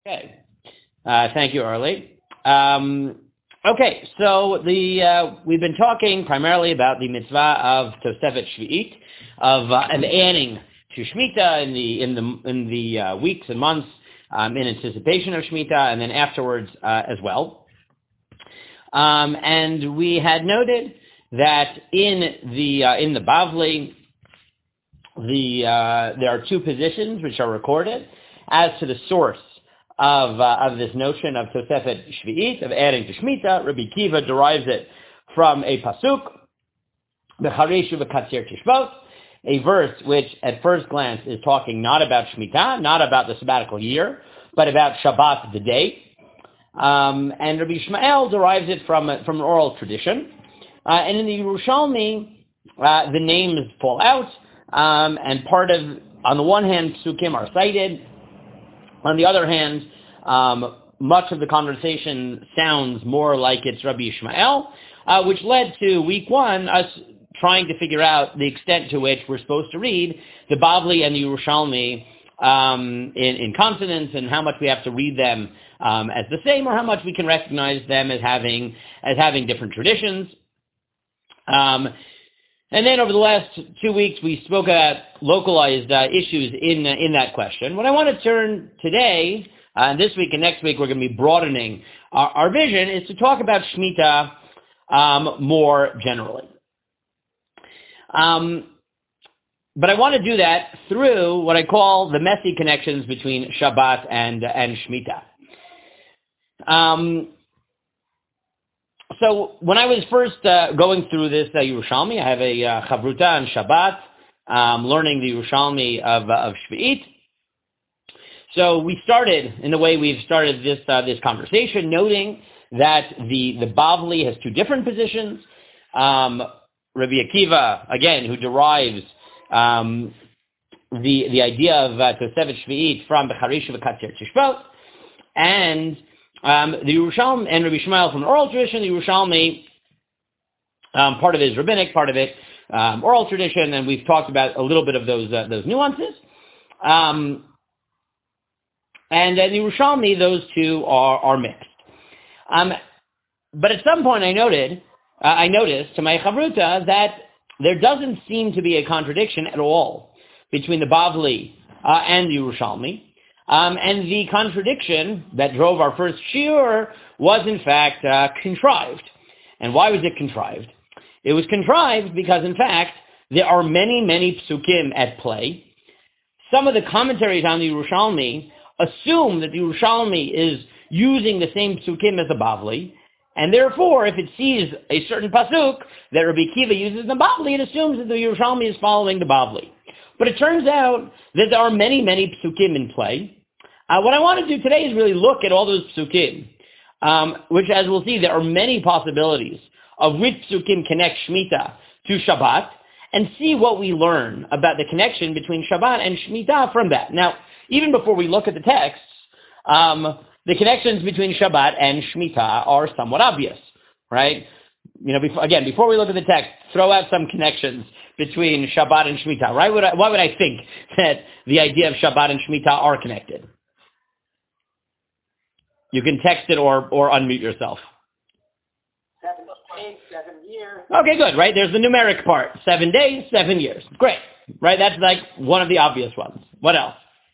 Okay. Thank you, Arlie. Okay, so we've been talking primarily about the mitzvah of Tosefet Shvi'it, of adding to Shemitah in the weeks and months in anticipation of Shemitah, and then afterwards as well. And we had noted that in the Bavli, there are two positions which are recorded as to the source of this notion of Tosefet Shvi'it, of adding to Shemitah. Rabbi Kiva derives it from a pasuk, B'chareshu v'katzir tishbot, a verse which at first glance is talking not about Shemitah, not about the sabbatical year, but about Shabbat, the day. And Rabbi Ishmael derives it from an oral tradition. And in the Yerushalmi, the names fall out, and on the one hand, psukim are cited. On the other hand, much of the conversation sounds more like it's Rabbi Ishmael, which led to week one, us trying to figure out the extent to which we're supposed to read the Bavli and the Yerushalmi in consonance, and how much we have to read them as the same, or how much we can recognize them as having different traditions. And then over the last 2 weeks, we spoke about localized issues in that question. What I want to turn today, this week and next week, we're going to be broadening our vision, is to talk about Shemitah more generally. But I want to do that through what I call the messy connections between Shabbat and Shemitah. So when I was first going through this Yerushalmi, I have a chavruta on Shabbat, learning the Yerushalmi of Shvi'it. So we started in the way we've started this conversation, noting that the Bavli has two different positions. Rabbi Akiva, again, who derives the idea of Tosefet Shvi'it from B'chareshu v'katzir tishbot, and the Yerushalmi and Rabbi Ishmael from the oral tradition, the Yerushalmi, part of it is rabbinic, part of it oral tradition, and we've talked about a little bit of those nuances. And in the Yerushalmi, those two are mixed. But at some point, I noticed to my chavruta that there doesn't seem to be a contradiction at all between the Bavli and the Yerushalmi. And the contradiction that drove our first shiur was, in fact, contrived. And why was it contrived? It was contrived because, in fact, there are many, many psukim at play. Some of the commentaries on the Yerushalmi assume that the Yerushalmi is using the same psukim as the Bavli, and therefore, if it sees a certain pasuk that Rabbi Kiva uses in the Bavli, it assumes that the Yerushalmi is following the Bavli. But it turns out that there are many, many psukim in play. What I want to do today is really look at all those psukim, which, as we'll see, there are many possibilities of which psukim connect Shemitah to Shabbat, and see what we learn about the connection between Shabbat and Shemitah from that. Now, even before we look at the texts, the connections between Shabbat and Shemitah are somewhat obvious, right? Before we look at the text, throw out some connections between Shabbat and Shemitah, right? Why would I think that the idea of Shabbat and Shemitah are connected? You can text it or unmute yourself. 7 days, 7 years. Okay, good, right? There's the numeric part. 7 days, 7 years. Great, right? That's like one of the obvious ones. What else?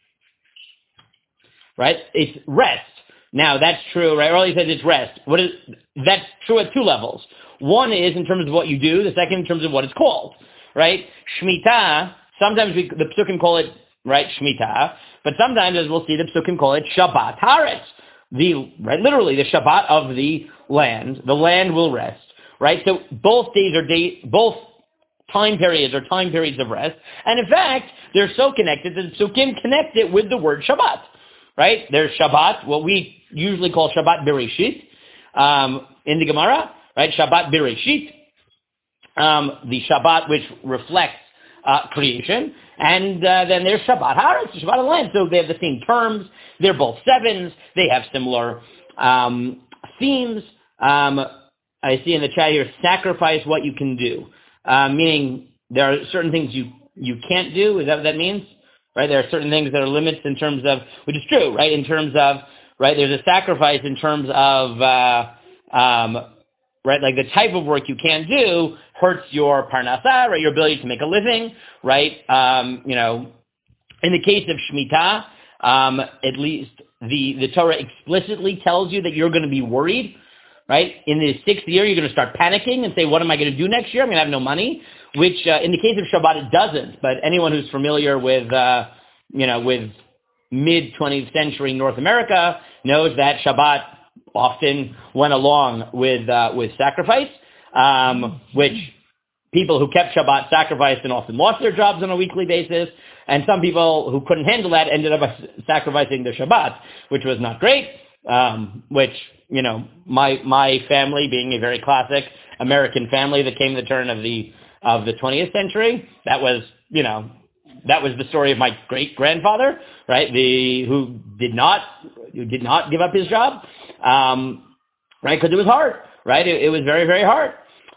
Right? It's rest. Now, that's true, right? Earlier said it's rest. That's true at two levels. One is in terms of what you do. The second in terms of what it's called, right? Shemitah, sometimes the psukim call it, right, Shemitah, but sometimes, as we'll see, the psukim call it Shabbat Haaretz. Literally the Shabbat of the land. The land will rest, right? So both both time periods are time periods of rest. And in fact, they're so connected that psukim connect it with the word Shabbat, right? There's Shabbat, what we usually call Shabbat Bereshit, in the Gemara, right? Shabbat Bereshit, the Shabbat which reflects creation, and then there's Shabbat Haaretz, Shabbat of the land. So they have the same terms. They're both sevens. They have similar themes. I see in the chat here, sacrifice what you can do, meaning there are certain things you can't do. Is that what that means? Right? There are certain things that are limits in terms of, which is true, right? In terms of right? There's a sacrifice in terms of, right, like the type of work you can do hurts your parnasah, right, your ability to make a living, right? In the case of Shemitah, at least the Torah explicitly tells you that you're going to be worried, right? In the 6th year, you're going to start panicking and say, what am I going to do next year? I'm going to have no money, which in the case of Shabbat, it doesn't. But anyone who's familiar with, with mid-20th century North America knows that Shabbat often went along with sacrifice, which people who kept Shabbat sacrificed and often lost their jobs on a weekly basis. And some people who couldn't handle that ended up sacrificing their Shabbat, which was not great, which, my family being a very classic American family that came to the turn of the 20th century, that was the story of my great-grandfather, right? Who did not give up his job, right? Because it was hard, right? It was very, very hard.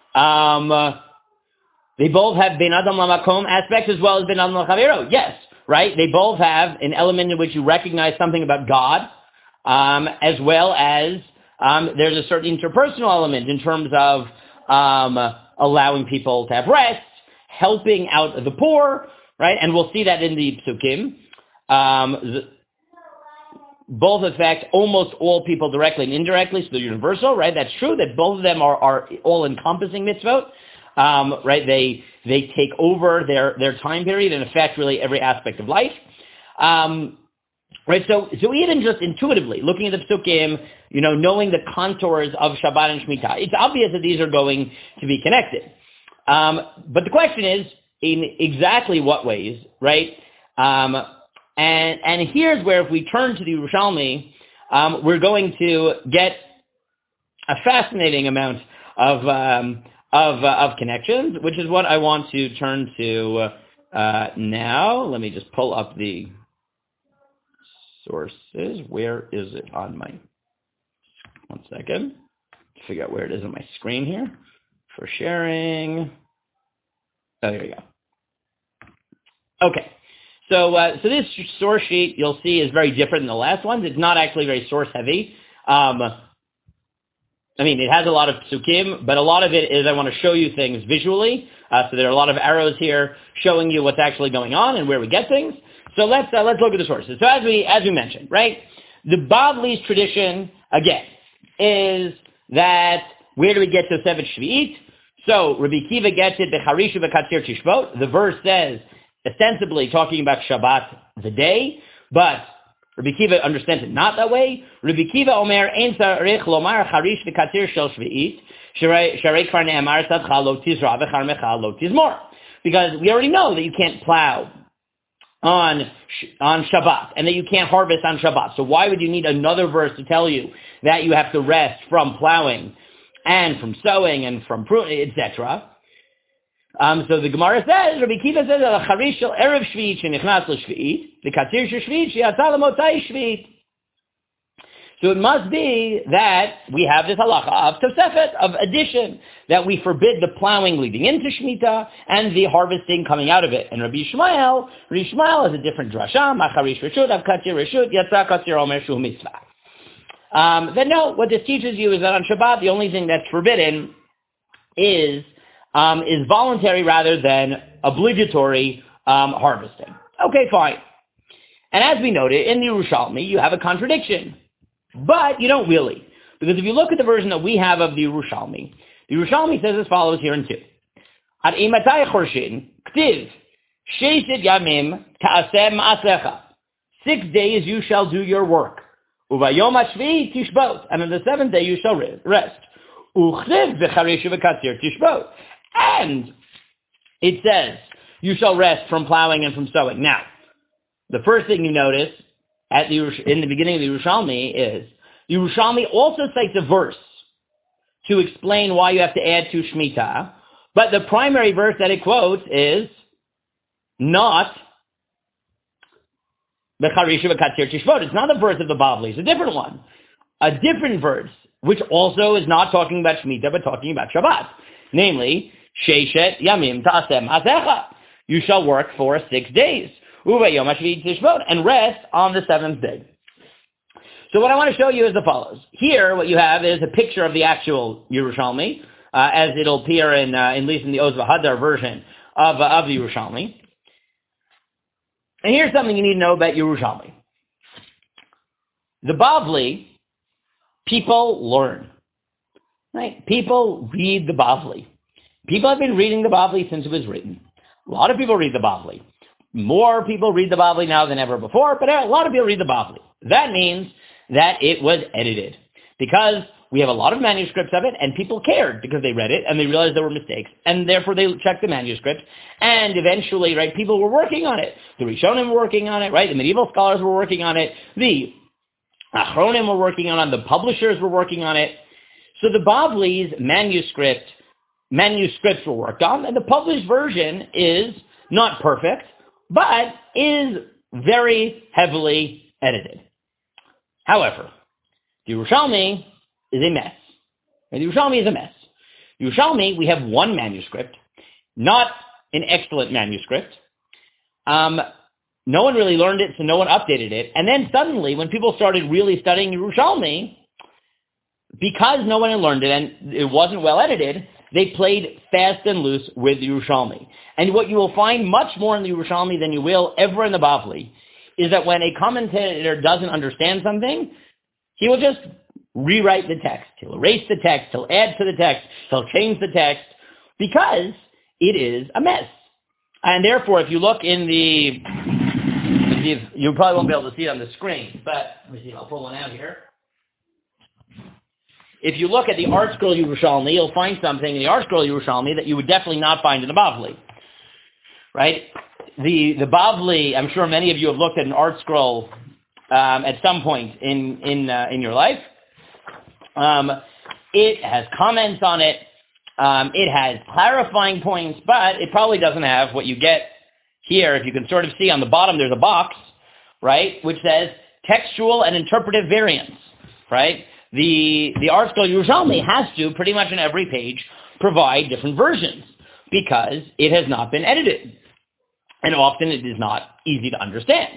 They both have Ben Adam Lamakom aspects as well as Ben Adam Lachavero. Yes, right? They both have an element in which you recognize something about God, as well as there's a certain interpersonal element in terms of allowing people to have rest, helping out the poor, right? And we'll see that in the Psukim. Both affect almost all people directly and indirectly, so they're universal, right? That's true that both of them are all-encompassing mitzvot. Right, they take over their time period and affect really every aspect of life. Right, so even just intuitively looking at the Psukim, knowing the contours of Shabbat and Shemitah, it's obvious that these are going to be connected. But the question is, in exactly what ways, right? And here's where, if we turn to the Yerushalmi, we're going to get a fascinating amount of connections, which is what I want to turn to now. Let me just pull up the sources. Where is it on my... One second. Figure out where it is on my screen here for sharing. Oh, here we go. Okay. So this source sheet, you'll see, is very different than the last ones. It's not actually very source-heavy. It has a lot of psukim, but a lot of it is I want to show you things visually. So there are a lot of arrows here showing you what's actually going on and where we get things. So let's look at the sources. So as we mentioned, right, the Bavli's tradition again is that where do we get to Sevet Shvi'it? So Rabbi Kiva gets it becharishu v'katzir tishbot. The verse says ostensibly talking about Shabbat the day, but Rabbi Kiva understands it not that way. Rabbi Kiva omer ein tzarich lomar charish v'katzir shel shvi'it sharei kvar ne'amar tzadcha lo tizra v'charmecha lo tizmor. Because we already know that you can't plow on Shabbat and that you can't harvest on Shabbat. So why would you need another verse to tell you that you have to rest from plowing and from sowing and from pruning, etc.? So the Gemara says, Rabbi Kiva says, "Charish shel erev shvi'it shenichnas l'shvi'it, v'katzir shel shvi'it sheyatzah l'motzai shvi'it." So it must be that we have this halacha of tosefet, of addition, that we forbid the plowing leading into Shemitah and the harvesting coming out of it. And Rabbi Yishmael has a different drasha, macharish reshut, av katzir reshut, yatzah katzir omer shu mitzvah. Then no, what this teaches you is that on Shabbat, the only thing that's forbidden is voluntary rather than obligatory harvesting. Okay, fine. And as we noted, in the Yerushalmi, you have a contradiction. But you don't really. Because if you look at the version that we have of the Yerushalmi says as follows here in 2. Ad imatai chorshin, ktiv, sheishit yamim ta'aseh ma'asecha. 6 days you shall do your work. Uvayom hashvi tishbot. And on the 7th day you shall rest. Uchtiv v'charishu v'katzir tishbot. And it says, you shall rest from plowing and from sowing. Now, the first thing you notice in the beginning of the Yerushalmi is, the Yerushalmi also cites a verse to explain why you have to add to Shemitah, but the primary verse that it quotes is not Becharishu v'katzir tishbot. It's not the verse of the Bavli. It's a different one. A different verse, which also is not talking about Shemitah, but talking about Shabbat. Namely, Sheishet Yamim Ta'aseh Ma'asecha. You shall work for 6 days. And rest on the 7th day. So what I want to show you is the follows. Here, what you have is a picture of the actual Yerushalmi, as it'll appear at least in the Oz V'Hadar version of the Yerushalmi. And here's something you need to know about Yerushalmi. The Bavli, people learn. Right? People read the Bavli. People have been reading the Bavli since it was written. A lot of people read the Bavli. More people read the Bavli now than ever before, but a lot of people read the Bavli. That means that it was edited. Because we have a lot of manuscripts of it, and people cared because they read it, and they realized there were mistakes, and therefore they checked the manuscript, and eventually, right, people were working on it. The Rishonim were working on it, right? The medieval scholars were working on it. The Achronim were working on it. The publishers were working on it. So the Bavli's manuscripts were worked on, and the published version is not perfect, but is very heavily edited. However, the Yerushalmi is a mess. And the Yerushalmi is a mess. The Yerushalmi, we have one manuscript, not an excellent manuscript. No one really learned it, so no one updated it. And then suddenly, when people started really studying Yerushalmi, because no one had learned it and it wasn't well edited, they played fast and loose with the Yerushalmi. And what you will find much more in the Yerushalmi than you will ever in the Bavli is that when a commentator doesn't understand something, he will just rewrite the text. He'll erase the text. He'll add to the text. He'll change the text because it is a mess. And therefore, if you look in you probably won't be able to see it on the screen, but let me see, I'll pull one out here. If you look at the Art Scroll Yerushalmi, you'll find something in the Art Scroll Yerushalmi that you would definitely not find in the Bavli. Right? The Bavli, I'm sure many of you have looked at an Art Scroll at some point in your life. It has comments on it. It has clarifying points, but it probably doesn't have what you get here. If you can sort of see on the bottom, there's a box, right, which says textual and interpretive variants, right? The Art Scroll Yerushalmi has to, pretty much on every page, provide different versions because it has not been edited. And often it is not easy to understand.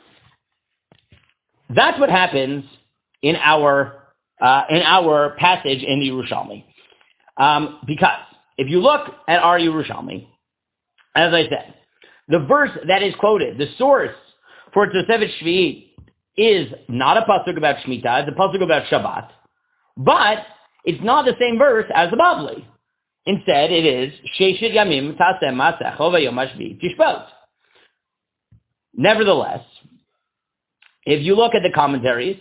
That's what happens in our passage in the Yerushalmi. Because if you look at our Yerushalmi, as I said, the verse that is quoted, the source for Tosefet Shvi'i, is not a pasuk about Shemitah, it's a pasuk about Shabbat, but it's not the same verse as the Bavli. Instead, it is Sheshet Yamim Taseh Masecho V'Yom HaShvi'i Tishbot. Nevertheless, if you look at the commentaries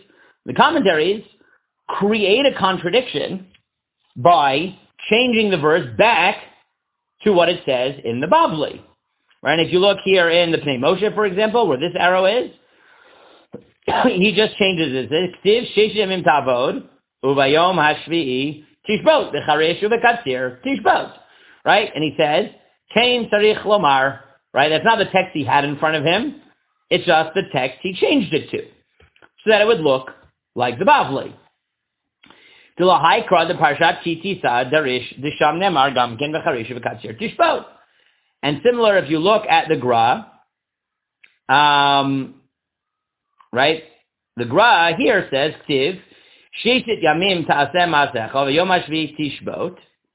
create a contradiction by changing the verse back to what it says in the Bavli. Right? And if you look here in the Pnei Moshe, for example, where this arrow is, he just changes it. Ktiv Sheish Yamim Tavod Uvayom HaShvi'i Tishbot V'charesh Uvekatzir Tishbot. Right? And he says, Kain Sarich Lomar. Right? That's not the text he had in front of him. It's just the text he changed it to, so that it would look like the Bavli. Dilahai the Parshat Kitisa Darish Disham Nemar Gamken V'charesh Uvekatzir Tishbot. And similar, if you look at the Gra, right? The Gra here says, Ktiv, Sheshet Yamim Ta'aseh Masecho V'Yom HaShvi'i Tishbot,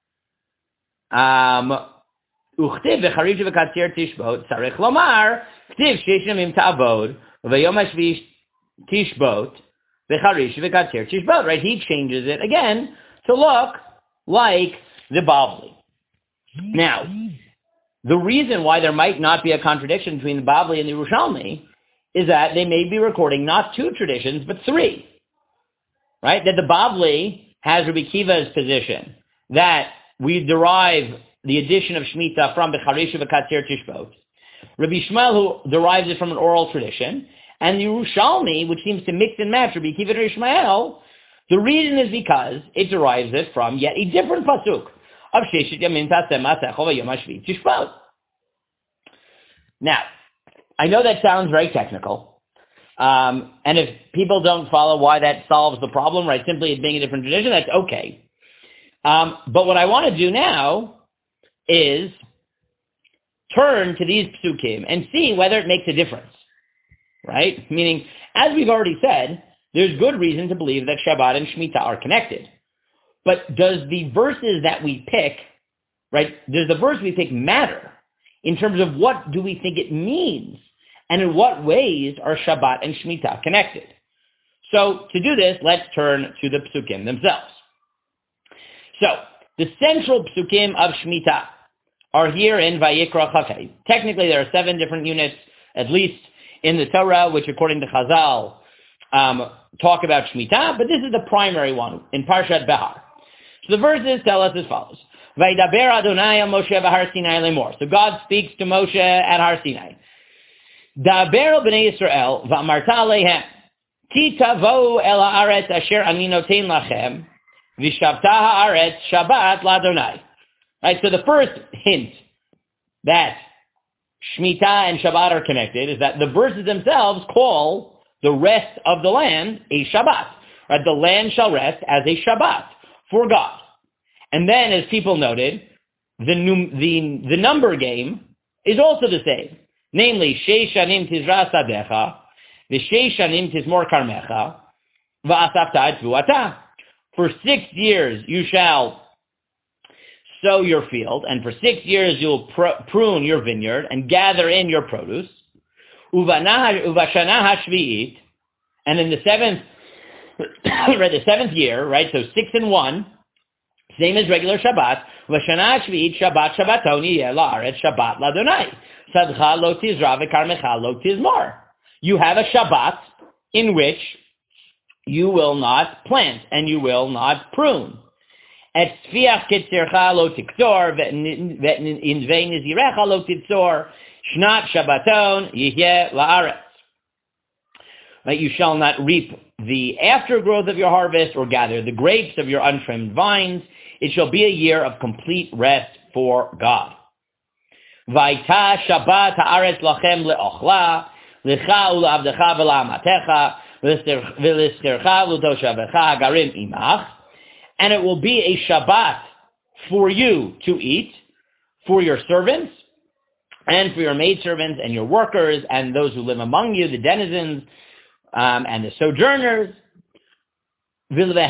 Uchtiv V'Charish V'Katzir Tishbot, Tzarech Lomar, Ktiv Sheshet Yamim Ta'avod V'Yom HaShvi'i Tishbot, V'Charish V'Katzir Tishbot, right? He changes it again to look like the Bavli. Now, the reason why there might not be a contradiction between the Bavli and the Yerushalmi is that they may be recording not two traditions, but three. Right? That the Bavli has Rabbi Kiva's position, that we derive the addition of Shemitah from B'charesh V'Katzir Tishbot. Rabbi Shmuel, who derives it from an oral tradition, and the Yerushalmi, which seems to mix and match Rabbi Kiva and Rabbi Shmuel, the reason is because it derives it from yet a different pasuk of Sheshet Yamim Taseh Masecho V'Yom HaShvi'i Tishbot. Now, I know that sounds very technical, and if people don't follow why that solves the problem, right, simply it being a different tradition, that's okay. But what I want to do now is turn to these psukim and see whether it makes a difference, right? Meaning, as we've already said, there's good reason to believe that Shabbat and Shemitah are connected. But does the verses that we pick, right, does the verse we pick matter in terms of what do we think it means? And in what ways are Shabbat and Shemitah connected? So to do this, let's turn to the psukim themselves. So the central psukim of Shemitah are here in Vayikra Chafei. Technically, there are 7 different units, at least in the Torah, which according to Chazal, talk about Shemitah, but this is the primary one in Parshat Behar. So the verses tell us as follows. Vaydaber Adonai al Moshe v'Har Sinai lemor. So God speaks to Moshe at Har Sinai. Daber el b'nei Yisrael v'amarta aleihem Ti tavo el haaretz asher ani noten lachem v'shavta haaretz Shabbat l'Adonai. Right, so the first hint that Shemitah and Shabbat are connected is that the verses themselves call the rest of the land a Shabbat. Right, the land shall rest as a Shabbat for God. And then, as people noted, the number game is also the same. Namely, Sheish Shanim Tizra Sadecha, V'Sheish Shanim Tizmor Karmecha, V'Asafta Et Vuata. For 6 years you shall sow your field, and for 6 years you'll prune your vineyard and gather in your produce. Uvashana Hashvi'it, and in the seventh year, right, so 6 and 1, same as regular Shabbat. V'shana Shvi'it Shabbat Shabbatoni La'aretz Shabbat L'Adonai. Sadcha lo tizra v'karmecha lo tizmor. You have a Shabbat in which you will not plant and you will not prune. Et tzfiach ketzircha lo tiktor ve'invei nizirecha lo titzor shnat Shabbaton yihyeh la'aretz. Right, you shall not reap the aftergrowth of your harvest or gather the grapes of your untrimmed vines. It shall be a year of complete rest for God. Vaita Shabbat haaretz lachem leochla lecha ulavdecha v'la'amatecha v'listercha v'toshavecha hagarim imach, and it will be a Shabbat for you to eat, for your servants, and for your maidservants and your workers and those who live among you, the denizens and the sojourners. And to the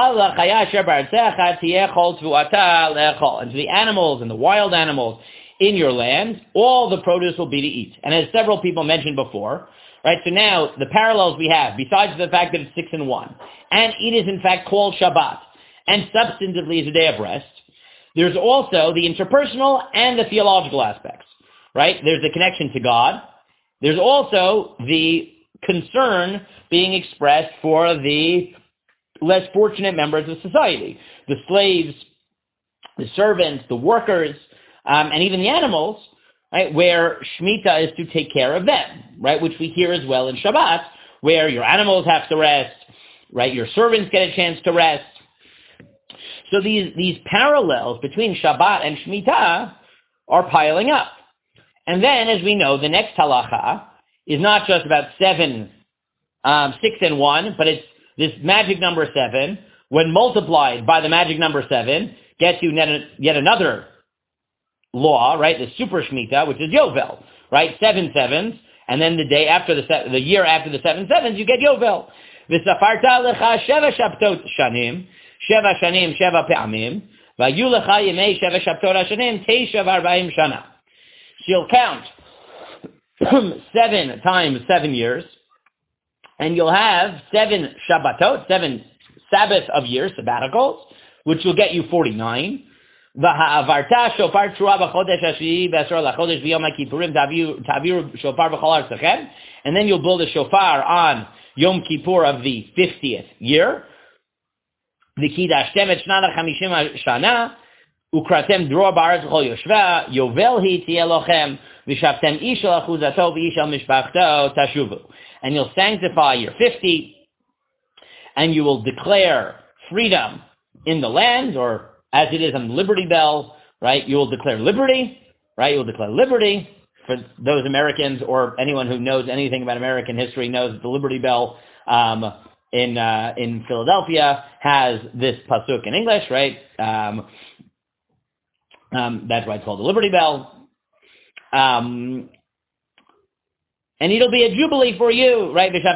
animals and the wild animals in your land, all the produce will be to eat. And as several people mentioned before, right, so now the parallels we have, besides the fact that it's 6 and 1, and it is in fact called Shabbat, and substantively is a day of rest, there's also the interpersonal and the theological aspects, right? There's the connection to God. There's also the concern being expressed for the less fortunate members of society, the slaves, the servants, the workers, and even the animals, right, where Shemitah is to take care of them, right, which we hear as well in Shabbat, where your animals have to rest, right, your servants get a chance to rest. So these parallels between Shabbat and Shemitah are piling up. And then, as we know, the next halacha is not just about 6 and 1, but it's this magic number 7, when multiplied by the magic number 7, gets you yet another law, right? The super Shemitah, which is Yovel, right? 7 sevens, and then the year after the 7 sevens, you get Yovel. V'safarta lecha sheva shabtot shanim, sheva shanim sheva pe'amim, v'ayu lecha yemei sheva shabtot shanim, teisha v'arba'im shana. She'll count 7 times 7 years, and you'll have 7 Shabbatot, 7 Sabbath of years, sabbaticals, which will get you 49. V'ha'avarta shofar trua b'chodesh hashvi'i b'asor l'chodesh v'yom ha'kippurim ta'aviru shofar b'chol artzachem, and then you'll blow the shofar on Yom Kippur of the 50th year. V'kidashtem et shnat ha'chamishim shana, ukratem dror ba'aretz l'chol yoshva, yovel hi tieh lochem, v'shavtem ish al achuzato v'ish al mishpachto tashuvu. And you'll sanctify your 50, and you will declare freedom in the land, or as it is on the Liberty Bell, right? You will declare liberty, right? You will declare liberty. For those Americans or anyone who knows anything about American history knows that the Liberty Bell in Philadelphia has this pasuk in English, right? That's why it's called the Liberty Bell. And it'll be a jubilee for you, right? When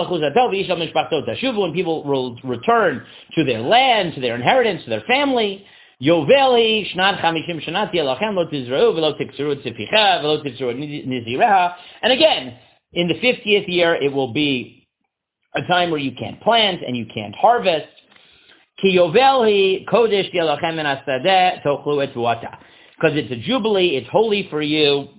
people will return to their land, to their inheritance, to their family. Yoveli, Shnat Chamishim Shanat Yelachem Lo Tizra'u V'lo Tikseru Tzificha V'lo Tikseru Nizireha. And again, in the 50th year, it will be a time where you can't plant and you can't harvest. Ki Yoveli Kodesh Yelachem En Asadeh Tochlu Et Vuata. Because it's a jubilee, it's holy for you.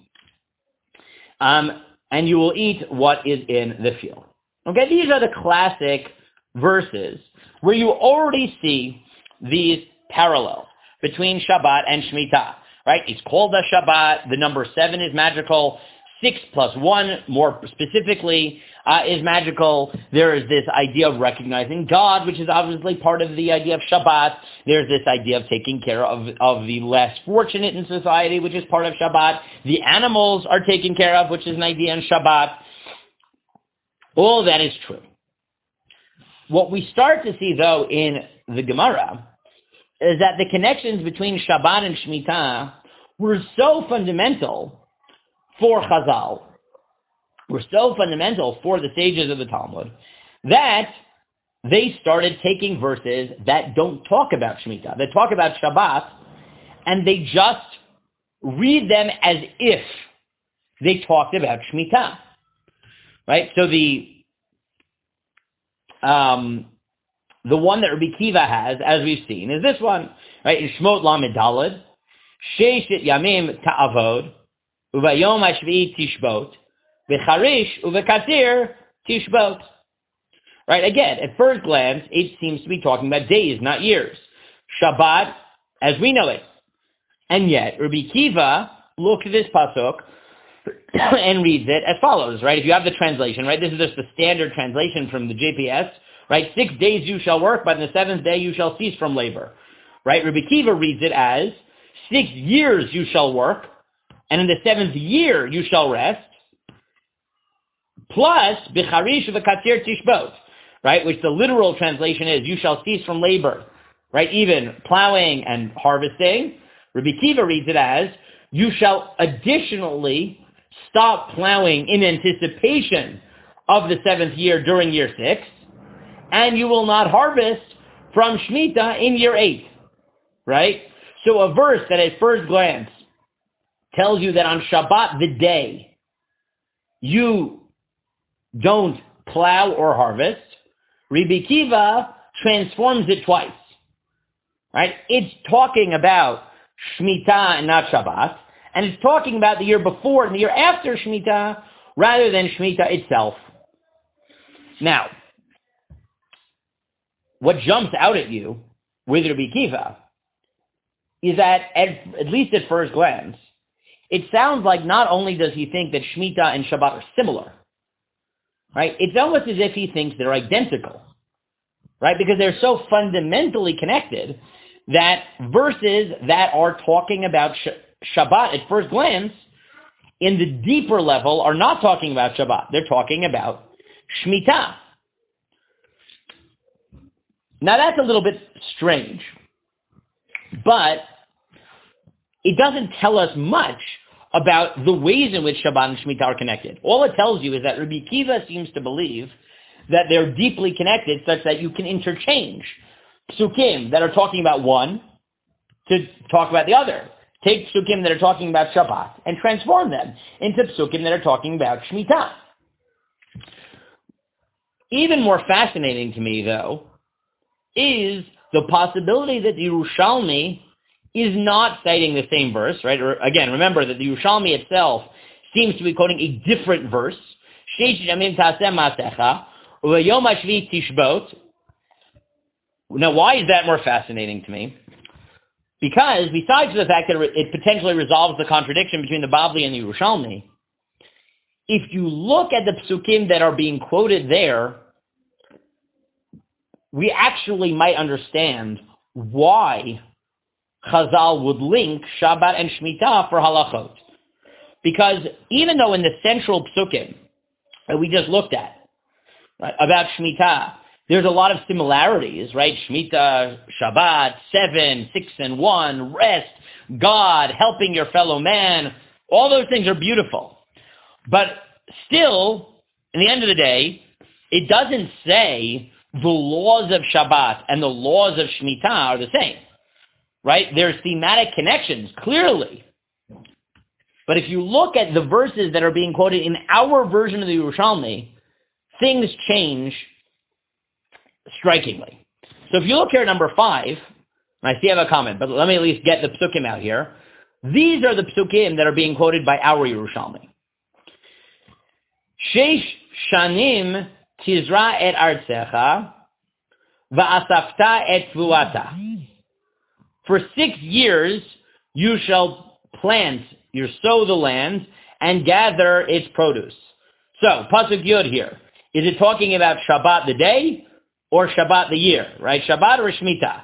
And you will eat what is in the field. Okay, these are the classic verses where you already see these parallels between Shabbat and Shemitah, right? It's called a Shabbat. The number 7 is magical. 6 plus 1, more specifically, is magical. There is this idea of recognizing God, which is obviously part of the idea of Shabbat. There's this idea of taking care of the less fortunate in society, which is part of Shabbat. The animals are taken care of, which is an idea in Shabbat. All that is true. What we start to see, though, in the Gemara is that the connections between Shabbat and Shemitah were so fundamental for Chazal, were so fundamental for the sages of the Talmud, that they started taking verses that don't talk about Shemitah, that talk about Shabbat, and they just read them as if they talked about Shemitah. Right? So the one that Rabbi Kiva has, as we've seen, is this one, right? In Shmot Lamed Daled, Sheishet Yamim Ta'avod, Uvayom Hashvi'i Tishbot, V'charish Uvekatir Tishbot. Right? Again, at first glance, it seems to be talking about days, not years. Shabbat, as we know it. And yet, Rabbi Kiva looks at this pasuk and reads it as follows, right? If you have the translation, right? This is just the standard translation from the JPS, right? 6 days you shall work, but in the 7th day you shall cease from labor. Right? Rabbi Kiva reads it as 6 years you shall work, and in the 7th year you shall rest, plus B'charish v'katir tishbot, right? Which the literal translation is, you shall cease from labor, right? Even plowing and harvesting. Rabbi Kiva reads it as, you shall additionally stop plowing in anticipation of the 7th year during year 6, and you will not harvest from Shemitah in year 8, right? So a verse that at first glance tells you that on Shabbat, the day, you don't plow or harvest, Rabbi Kiva transforms it twice, right? It's talking about Shemitah and not Shabbat, and it's talking about the year before and the year after Shemitah rather than Shemitah itself. Now, what jumps out at you with Rabbi Kiva is that, at least at first glance, it sounds like not only does he think that Shemitah and Shabbat are similar, right? It's almost as if he thinks they're identical, right? Because they're so fundamentally connected that verses that are talking about Shabbat at first glance, in the deeper level, are not talking about Shabbat. They're talking about Shemitah. Now that's a little bit strange, but it doesn't tell us much about the ways in which Shabbat and Shemitah are connected. All it tells you is that Rabbi Kiva seems to believe that they're deeply connected such that you can interchange psukim that are talking about one to talk about the other. Take psukim that are talking about Shabbat and transform them into psukim that are talking about Shemitah. Even more fascinating to me, though, is the possibility that the Yerushalmi is not citing the same verse, right? Or again, remember that the Yerushalmi itself seems to be quoting a different verse. Now, why is that more fascinating to me? Because besides the fact that it potentially resolves the contradiction between the Bavli and the Yerushalmi, if you look at the psukim that are being quoted there, we actually might understand why Chazal would link Shabbat and Shemitah for halachot. Because even though in the central psukim that we just looked at, right, about Shemitah, there's a lot of similarities, right? Shemitah, Shabbat, 7, 6 and 1, rest, God, helping your fellow man. All those things are beautiful. But still, in the end of the day, it doesn't say the laws of Shabbat and the laws of Shemitah are the same, right? There's thematic connections, clearly. But if you look at the verses that are being quoted in our version of the Yerushalmi, things change strikingly. So if you look here at number 5, and I see I have a comment, but let me at least get the psukim out here. These are the psukim that are being quoted by our Yerushalmi. Sheish shanim tizra et artzecha, va'asafta et tvuata. For 6 years you shall plant, you sow the land, and gather its produce. So, pasuk yud here. Is it talking about Shabbat the day or Shabbat the year, right? Shabbat or Shemitah?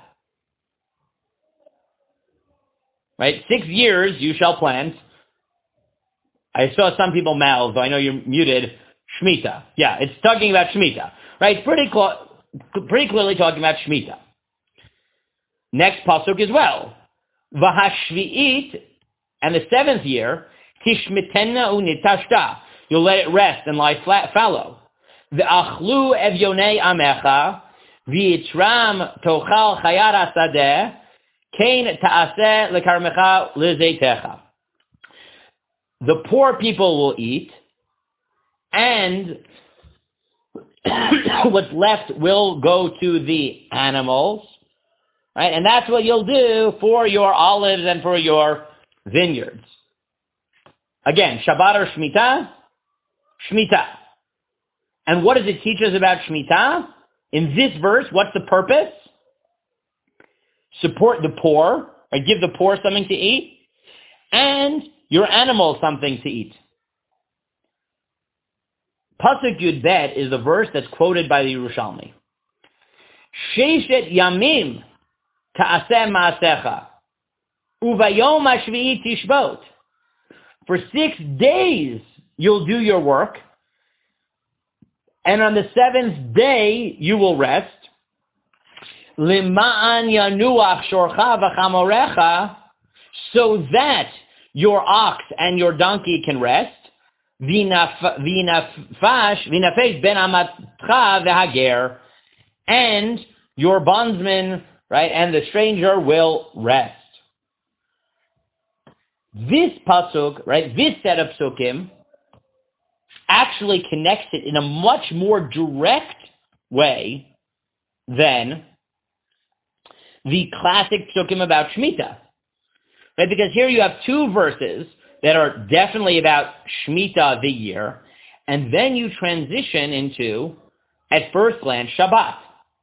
Right? 6 years you shall plant. I saw some people mouth, though I know you're muted, Shemitah. Yeah, it's talking about Shemitah. Right? Pretty clearly talking about Shemitah. Next pasuk as well. V'hashvi'it, and the 7th year, tishmitenna unitashta. You'll let it rest and lie flat, fallow. V'achlu evyonei amecha, v'yitram tochal chayar hasadeh, kein ta'aseh lekarmecha lezeitecha. The poor people will eat, and what's left will go to the animals, right? And that's what you'll do for your olives and for your vineyards. Again, Shabbat or Shemitah? Shemitah. And what does it teach us about Shemitah? In this verse, what's the purpose? Support the poor, or give the poor something to eat, and your animals something to eat. Pasuk Yud Bet is the verse that's quoted by the Yerushalmi. Sheishet yamim ta'aseh ma'asecha, uvayom hashvi'i tishbot. For 6 days you'll do your work, and on the 7th day you will rest. Lima'an yanuach shorcha v'chamorecha, so that your ox and your donkey can rest. V'nafesh ben amatcha v'hager, and your bondsman, right, and the stranger will rest. This pasuk, right, this set of psukim, actually connects it in a much more direct way than the classic psukim about Shemitah. Right? Because here you have 2 verses that are definitely about Shemitah the year, and then you transition into, at first glance, Shabbat.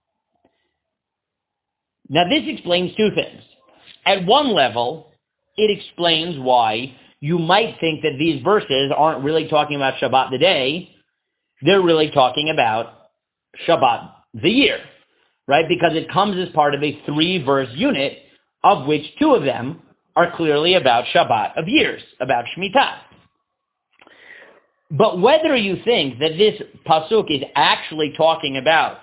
Now this explains 2 things. At one level, it explains why you might think that these verses aren't really talking about Shabbat the day, they're really talking about Shabbat the year, right? Because it comes as part of a 3-verse unit, of which 2 of them are clearly about Shabbat of years, about Shemitah. But whether you think that this pasuk is actually talking about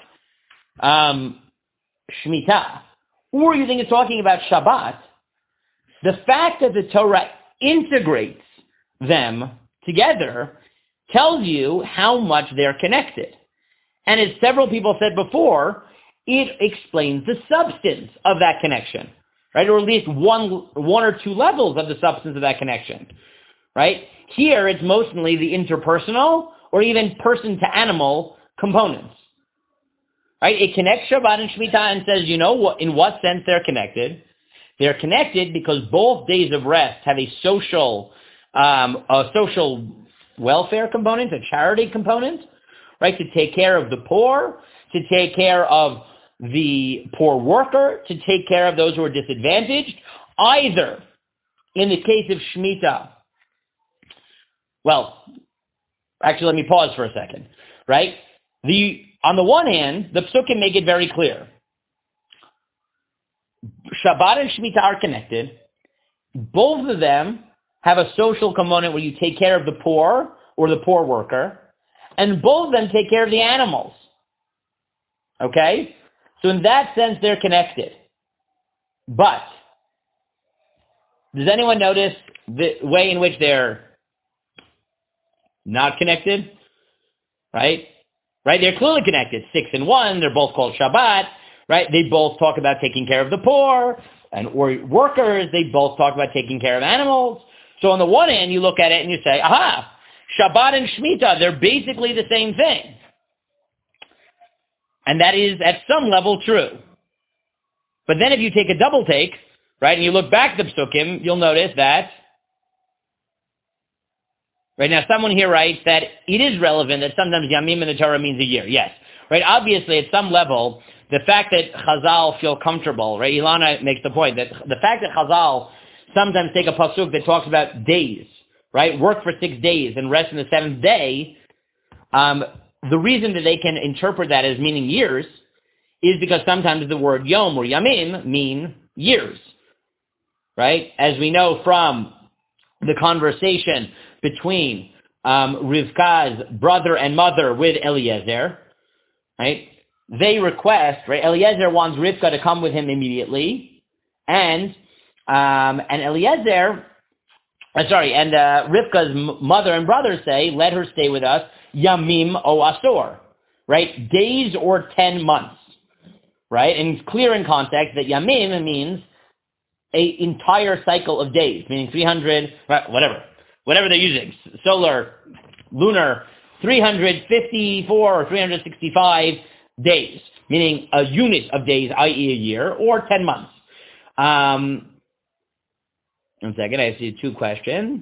Shemitah, or you think it's talking about Shabbat, the fact that the Torah integrates them together tells you how much they're connected. And as several people said before, it explains the substance of that connection, right? Or at least one or 2 levels of the substance of that connection, right? Here, it's mostly the interpersonal or even person-to-animal components, right? It connects Shabbat and Shemitah and says, you know, what, in what sense they're connected? They're connected because both days of rest have a social welfare component, a charity component, right? To take care of the poor, to take care of the poor worker, to take care of those who are disadvantaged, either in the case of Shemitah. Well, actually, let me pause for a second, right? On the one hand, the psukim make it very clear. Shabbat and Shemitah are connected. Both of them have a social component where you take care of the poor or the poor worker, and both of them take care of the animals. Okay? So in that sense, they're connected. But does anyone notice the way in which they're not connected, right? Right? They're clearly connected. 6 and 1, they're both called Shabbat, right? They both talk about taking care of the poor or workers. They both talk about taking care of animals. So on the one hand, you look at it and you say, aha, Shabbat and Shemitah, they're basically the same thing. And that is at some level true. But then if you take a double take, right, and you look back at the Psukim, you'll notice that, right now someone here writes that it is relevant that sometimes Yamim in the Torah means a year. Yes. Right, obviously at some level, the fact that Chazal feel comfortable, right, Ilana makes the point that the fact that Chazal sometimes take a pasuk that talks about days, right, work for 6 days and rest in the 7th day, the reason that they can interpret that as meaning years is because sometimes the word yom or yamim mean years, right? As we know from the conversation between Rivka's brother and mother with Eliezer, right? They request, right? Eliezer wants Rivka to come with him immediately, and Rivka's mother and brother say, let her stay with us, yamim o asor, right? Days or 10 months. Right? And it's clear in context that Yamim means an entire cycle of days, meaning 300, whatever they're using, solar, lunar, 354 or 365 days, meaning a unit of days, i.e. a year, or 10 months. 1 second, I see 2 questions.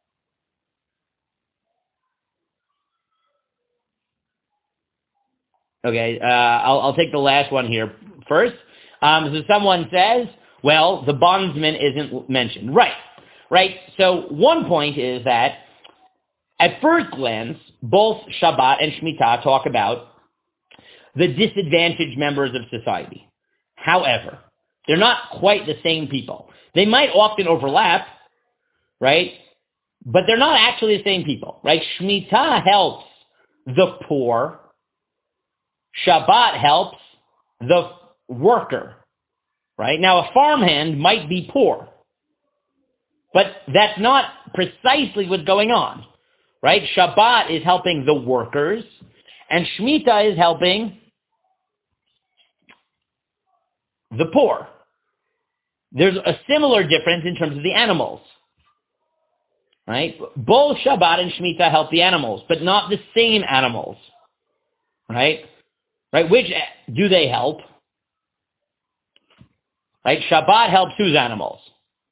Okay, I'll take the last one here first. So someone says, well, the bondsman isn't mentioned. Right. So one point is that at first glance, both Shabbat and Shemitah talk about the disadvantaged members of society. However, they're not quite the same people. They might often overlap, right? But they're not actually the same people, right? Shemitah helps the poor. Shabbat helps the worker, right? Now, a farmhand might be poor, but that's not precisely what's going on, right? Shabbat is helping the workers, and Shemitah is helping the poor. There's a similar difference in terms of the animals, right? Both Shabbat and Shemitah help the animals, but not the same animals, right? Right? Which do they help? Right? Shabbat helps whose animals?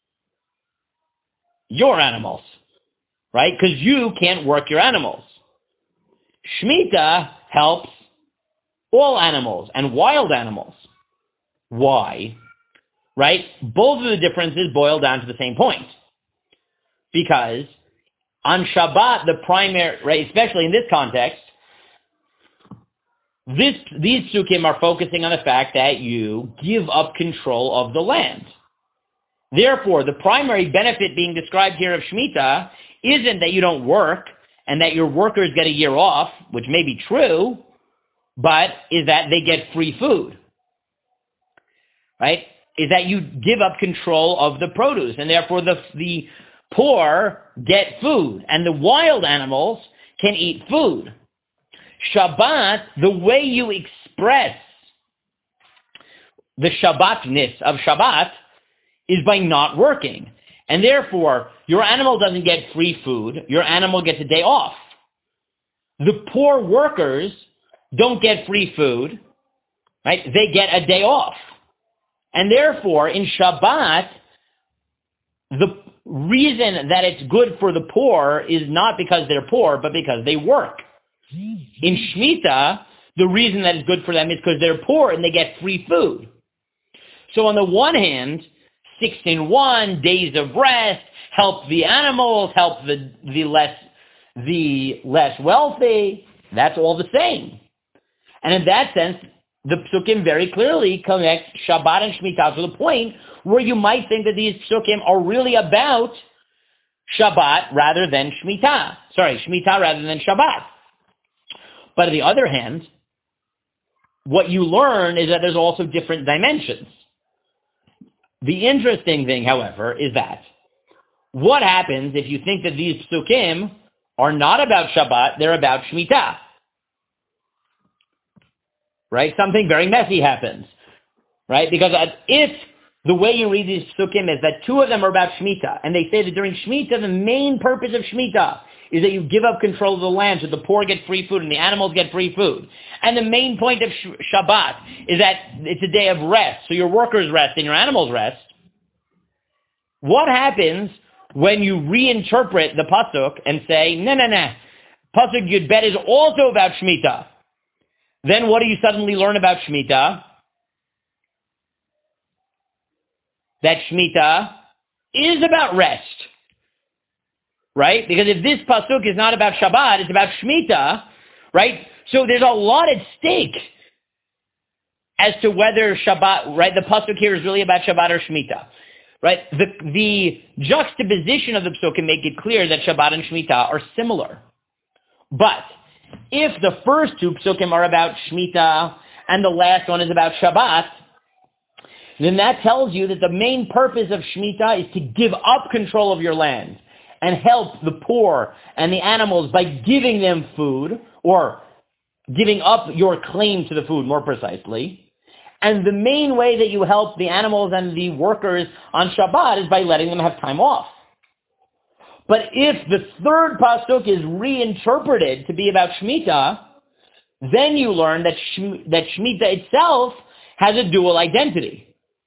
Your animals. Right? Because you can't work your animals. Shemitah helps all animals and wild animals. Why? Right? Both of the differences boil down to the same point. Because on Shabbat, the primary, right, especially in this context, these psukim are focusing on the fact that you give up control of the land. Therefore, the primary benefit being described here of Shemitah isn't that you don't work and that your workers get a year off, which may be true, but is that they get free food. Right? Is that you give up control of the produce, and therefore the poor get food, and the wild animals can eat food. Shabbat, the way you express the Shabbatness of Shabbat is by not working. And therefore, your animal doesn't get free food, your animal gets a day off. The poor workers don't get free food, right? They get a day off. And therefore, in Shabbat, the reason that it's good for the poor is not because they're poor, but because they work. In Shemitah, the reason that it's good for them is because they're poor and they get free food. So on the one hand, 6 in 1, days of rest, help the animals, help the less wealthy. That's all the same. And in that sense, the psukim very clearly connect Shabbat and Shemitah to the point where you might think that these psukim are really about Shabbat rather than Shemitah. Shemitah rather than Shabbat. But on the other hand, what you learn is that there's also different dimensions. The interesting thing, however, is that what happens if you think that these psukim are not about Shabbat, they're about Shemitah. Right? Something very messy happens. Right? Because if the way you read these psukim is that two of them are about Shemitah, and they say that during Shemitah, the main purpose of Shemitah is that you give up control of the land so the poor get free food and the animals get free food. And the main point of Shabbat is that it's a day of rest, so your workers rest and your animals rest. What happens when you reinterpret the pasuk and say, no, pasuk Yud Bet is also about Shemitah? Then what do you suddenly learn about Shemitah? That Shemitah is about rest. Right? Because if this pasuk is not about Shabbat, it's about Shemitah, right? So there's a lot at stake as to whether Shabbat, right? The pasuk here is really about Shabbat or Shemitah, right? The juxtaposition of the psukim make it clear that Shabbat and Shemitah are similar. But if the first two psukim are about Shemitah and the last one is about Shabbat, then that tells you that the main purpose of Shemitah is to give up control of your land and help the poor and the animals by giving them food, or giving up your claim to the food, more precisely. And the main way that you help the animals and the workers on Shabbat is by letting them have time off. But if the third pasuk is reinterpreted to be about Shemitah, then you learn that Shemitah itself has a dual identity.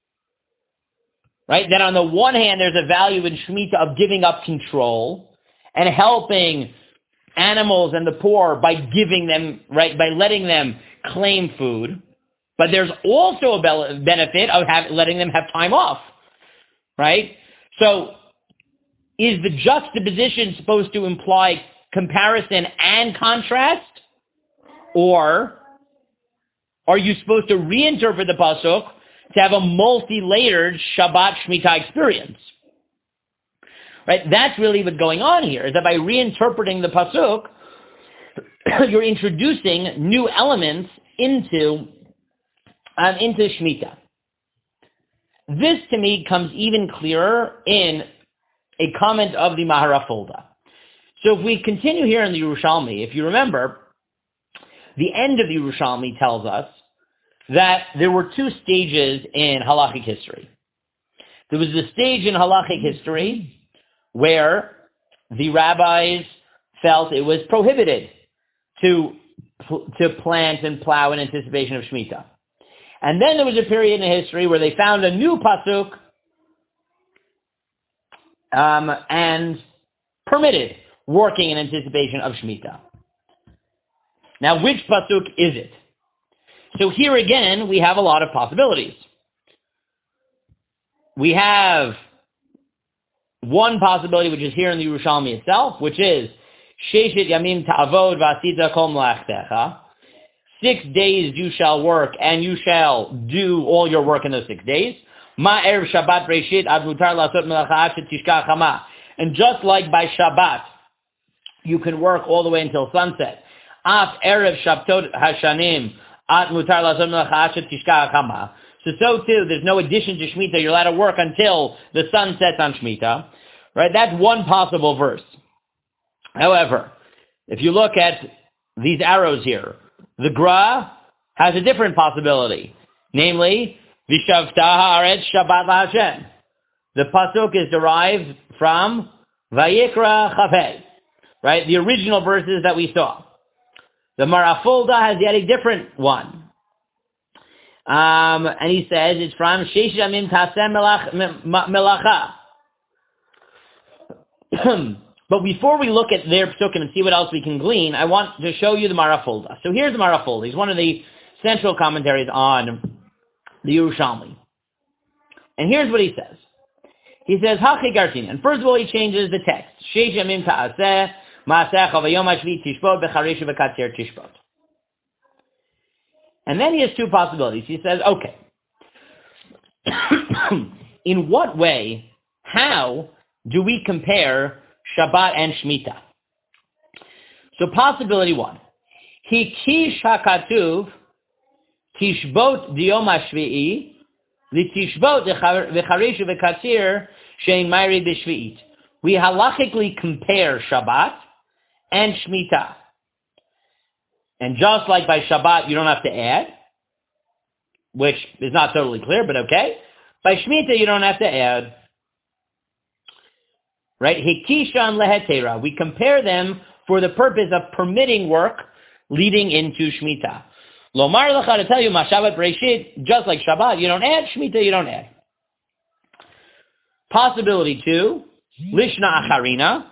Right? That on the one hand, there's a value in Shemitah of giving up control and helping animals and the poor by giving them, right, by letting them claim food. But there's also a benefit of letting them have time off. Right? So is the juxtaposition supposed to imply comparison and contrast? Or are you supposed to reinterpret the pasuk to have a multi-layered Shabbat Shemitah experience? Right? That's really what's going on here, is that by reinterpreting the pasuk, you're introducing new elements into Shemitah. This, to me, comes even clearer in a comment of the Maharaf Folda. So if we continue here in the Yerushalmi, if you remember, the end of the Yerushalmi tells us that there were two stages in halachic history. There was the stage in halachic history where the rabbis felt it was prohibited to plant and plow in anticipation of Shemitah. And then there was a period in history where they found a new pasuk and permitted working in anticipation of Shemitah. Now, which pasuk is it? So here again, we have a lot of possibilities. We have one possibility, which is here in the Yerushalmi itself, which is Sheshet Yamim Ta'avod V'asita Kol Mlachtecha. 6 days you shall work, and you shall do all your work in those 6 days. Ma Erev Shabbat Reishit Ad Mutar Lasot Melacha Ad Shetishka Chama. And just like by Shabbat, you can work all the way until sunset. Af Erev Shabtot Hashanim. So too, there's no addition to Shemitah. You're allowed to work until the sun sets on Shemitah. Right? That's one possible verse. However, if you look at these arrows here, the Gra has a different possibility. Namely, Vishavta haaretz Shabbat laHashem. The pasuk is derived from Vayikra Chavei. Right? The original verses that we saw. The Maharaf Folda has yet a different one. And he says it's from Sheish Yamim Taseh Melacha. But before we look at their psukim and see what else we can glean, I want to show you the Maharaf Folda. So here's the Maharaf Folda. He's one of the central commentaries on the Yerushalmi. And here's what he says. He says, Hachi Gartin. And first of all, he changes the text. Sheish Yamim Taseh and then he has two possibilities. He says, okay, in what way, how do we compare Shabbat and Shemitah? So possibility one, Hikish hakatuv tishbot diyom hashvi'i l'tishbot v'chareshu v'katzir shein mayri b'shvi'it. We halachically compare Shabbat and Shemitah. And just like by Shabbat, you don't have to add, which is not totally clear, but okay. By Shemitah, you don't have to add. Right? Hikishan lehetera. We compare them for the purpose of permitting work leading into Shemitah. Lomar lecha, to tell you, ma Shabbat Bereshit, just like Shabbat, you don't add, Shemitah, you don't add. Possibility 2, Lishna Acharina.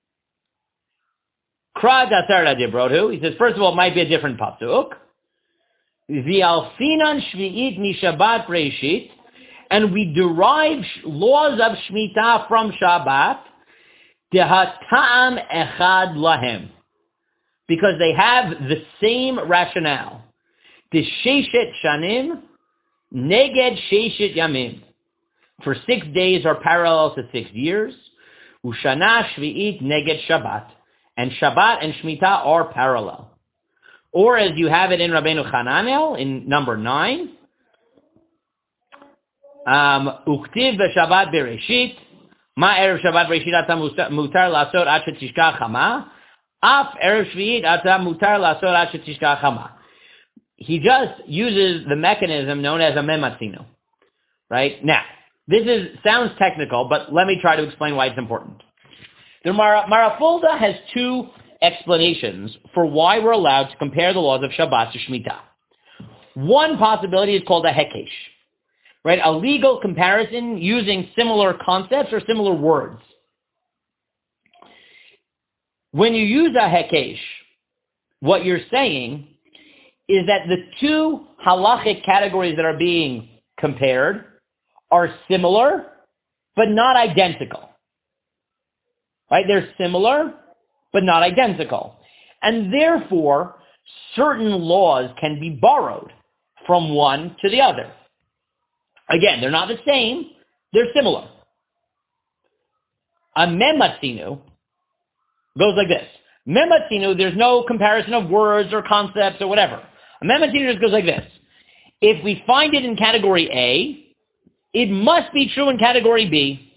Kra Datarda Dibrotu. He says, first of all, it might be a different pasuk. V'alfinan Shvi'it mi Shabbat Bereshit. And we derive laws of Shemitah from Shabbat. Dehata'am echad lahem. Because they have the same rationale. The Sheshet Shanim neged Sheshet Yamim. For 6 days are parallel to 6 years. Ushana Shvi'it neged Shabbat. And Shabbat and Shemitah are parallel. Or as you have it in Rabbeinu Chananel, in number 9, Uktiv v'Shabbat Bereshit, Ma Erev Shabbat Bereshit ata mutar lasot ad shetishkach chama, Af Erev Shvi'it ata mutar lasot ad shetishkach chama. He just uses the mechanism known as a mematzino. Right? Now, this sounds technical, but let me try to explain why it's important. The Marafulda has 2 explanations for why we're allowed to compare the laws of Shabbat to Shemitah. One possibility is called a hekesh, right? A legal comparison using similar concepts or similar words. When you use a hekesh, what you're saying is that the 2 halachic categories that are being compared are similar, but not identical. Right? They're similar, but not identical. And therefore, certain laws can be borrowed from one to the other. Again, they're not the same, they're similar. A mematzinu goes like this. Mematzinu, there's no comparison of words or concepts or whatever. A mematzinu just goes like this. If we find it in category A, it must be true in category B.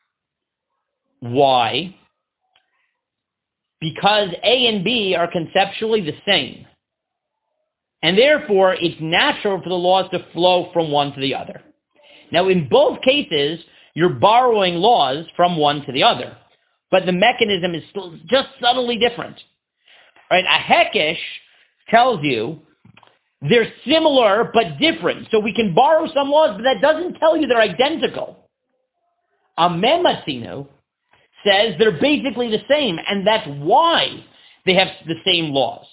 Why? Because A and B are conceptually the same. And therefore, it's natural for the laws to flow from one to the other. Now, in both cases, you're borrowing laws from one to the other. But the mechanism is still just subtly different. Right? A hekesh tells you they're similar but different. So we can borrow some laws, but that doesn't tell you they're identical. A mematzinu says they're basically the same, and that's why they have the same laws.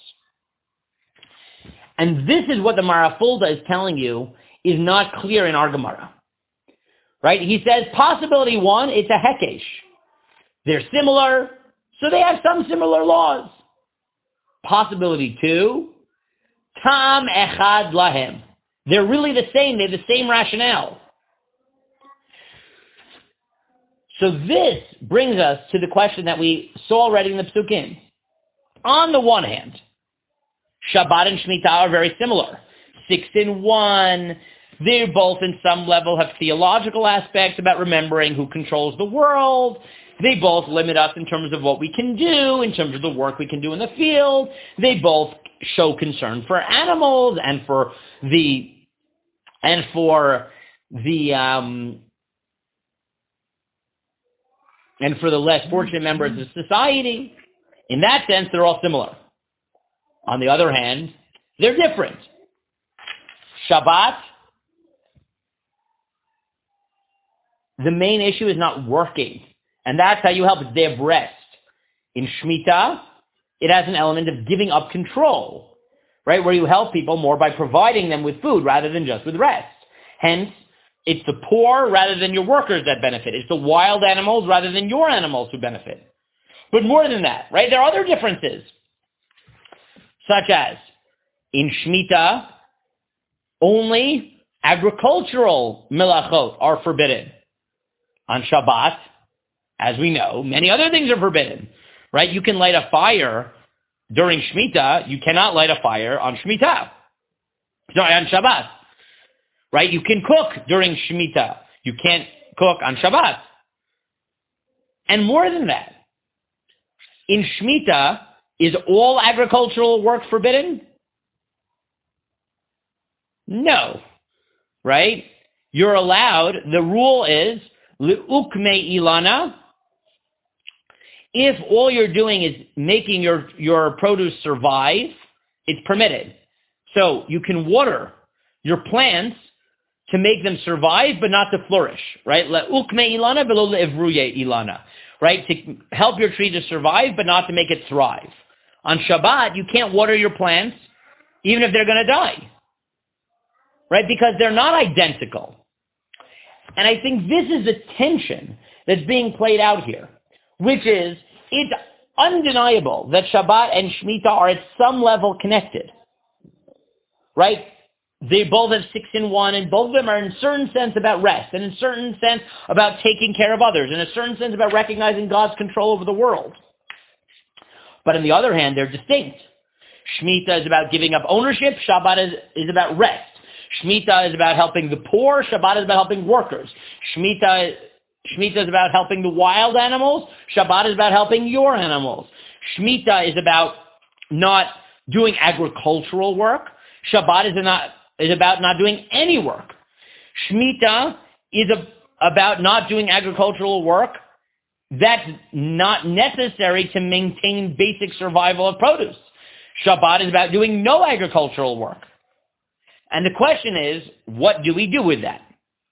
And this is what the Marafulda is telling you is not clear in our Gemara. Right? He says, possibility 1, it's a hekesh. They're similar, so they have some similar laws. Possibility 2, tam echad lahem. They're really the same, they have the same rationale. So this brings us to the question that we saw already in the Psukim. On the one hand, Shabbat and Shemitah are very similar. 6 in 1. They both, in some level, have theological aspects about remembering who controls the world. They both limit us in terms of what we can do, in terms of the work we can do in the field. They both show concern for animals and for the less fortunate members of society. In that sense, they're all similar. On the other hand, they're different. Shabbat, the main issue is not working. And that's how you help. It's day of rest. In Shemitah, it has an element of giving up control, right? Where you help people more by providing them with food rather than just with rest. Hence, it's the poor rather than your workers that benefit. It's the wild animals rather than your animals who benefit. But more than that, right? There are other differences, such as in Shemitah, only agricultural milachot are forbidden. On Shabbat, as we know, many other things are forbidden, right? You can light a fire during Shemitah. You cannot light a fire on Shemitah. Sorry, on Shabbat. Right? You can cook during Shemitah. You can't cook on Shabbat. And more than that, in Shemitah, Is all agricultural work forbidden? No, right? You're allowed, the rule is, Le'ukme ilana, if all you're doing is making your produce survive, it's permitted. So you can water your plants to make them survive, but not to flourish, right? Le'ukme ilana v'lo le'evruye ilana, right? To help your tree to survive, but not to make it thrive. On Shabbat, you can't water your plants, even if they're going to die, right? Because they're not identical. And I think this is the tension that's being played out here, which is, it's undeniable that Shabbat and Shemitah are at some level connected, right? They both have 6 in 1, and both of them are in a certain sense about rest, and in a certain sense about taking care of others, and in a certain sense about recognizing God's control over the world. But on the other hand, they're distinct. Shemitah is about giving up ownership. Shabbat is about rest. Shemitah is about helping the poor. Shabbat is about helping workers. Shemitah is about helping the wild animals. Shabbat is about helping your animals. Shemitah is about not doing agricultural work. Shabbat is about not doing any work. Shemitah is about not doing agricultural work that's not necessary to maintain basic survival of produce. Shabbat is about doing no agricultural work. And the question is, what do we do with that?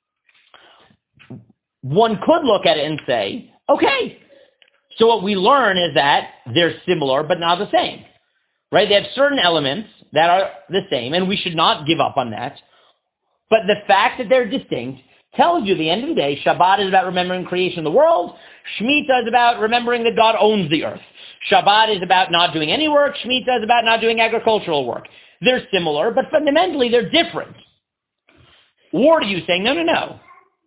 One could look at it and say, okay, so what we learn is that they're similar but not the same, right? They have certain elements that are the same, and we should not give up on that. But the fact that they're distinct tells you, at the end of the day, Shabbat is about remembering creation of the world. Shemitah is about remembering that God owns the earth. Shabbat is about not doing any work. Shemitah is about not doing agricultural work. They're similar, but fundamentally they're different. Or are you saying, no.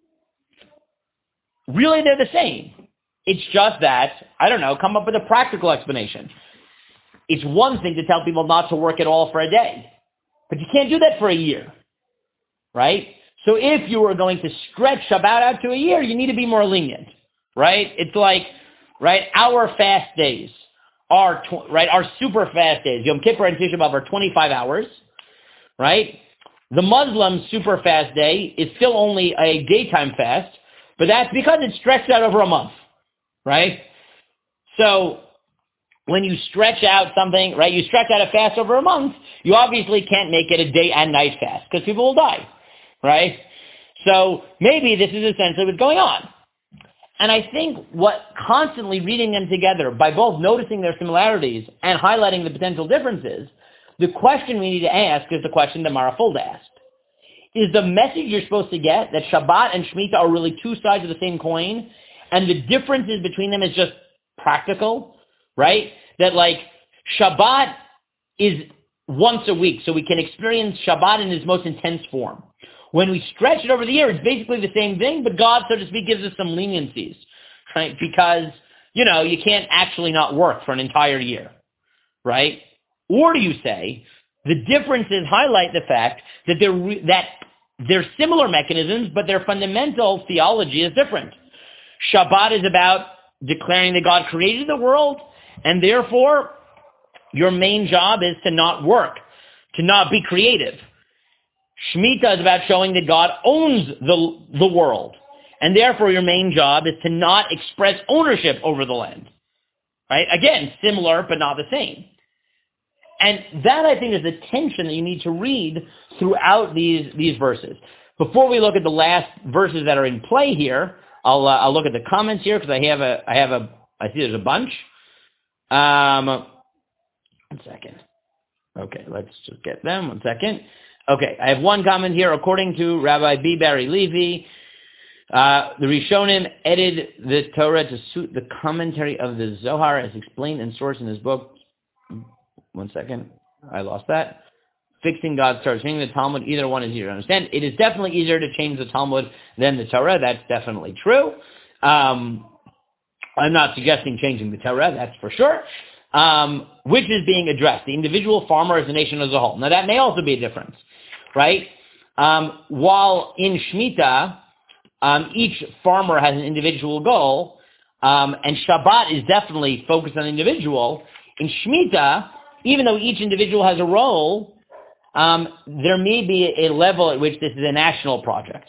Really, they're the same. It's just that, I don't know, come up with a practical explanation. It's one thing to tell people not to work at all for a day, but you can't do that for a year, right? So if you were going to stretch Shabbat out to a year, you need to be more lenient, right? It's like, right, our fast days are, our super fast days, Yom Kippur and Tisha B'Av are 25 hours, right? The Muslim super fast day is still only a daytime fast, but that's because it's stretched out over a month, right? So when you stretch out something, right, you stretch out a fast over a month, you obviously can't make it a day and night fast because people will die, right? So maybe this is essentially what's going on. And I think what constantly reading them together by both noticing their similarities and highlighting the potential differences, the question we need to ask is the question that Mara Fulda asked. Is the message you're supposed to get that Shabbat and Shemitah are really two sides of the same coin, and the differences between them is just practical, right? That like Shabbat is once a week, so we can experience Shabbat in its most intense form. When we stretch it over the year, it's basically the same thing, but God, so to speak, gives us some leniencies, right? Because, you can't actually not work for an entire year, right? Or do you say the differences highlight the fact that they're similar mechanisms, but their fundamental theology is different? Shabbat is about declaring that God created the world, and therefore your main job is to not work, to not be creative. Shemitah is about showing that God owns the world, and therefore your main job is to not express ownership over the land. Right? Again, similar but not the same. And that, I think, is the tension that you need to read throughout these verses. Before we look at the last verses that are in play here, I'll look at the comments here because I see there's a bunch. 1 second. Okay, let's just get them. 1 second. Okay, I have one comment here. According to Rabbi B. Barry Levy, the Rishonim edited the Torah to suit the commentary of the Zohar as explained and sourced in his book. 1 second. I lost that. Fixing God's Torah. Changing the Talmud, either one is easier to understand. It is definitely easier to change the Talmud than the Torah. That's definitely true. I'm not suggesting changing the Torah, that's for sure. Which is being addressed, the individual farmer as a nation as a whole. Now that may also be a difference, right? While in Shemitah, each farmer has an individual goal, and Shabbat is definitely focused on individual, In Shemitah, even though each individual has a role, there may be a level at which this is a national project.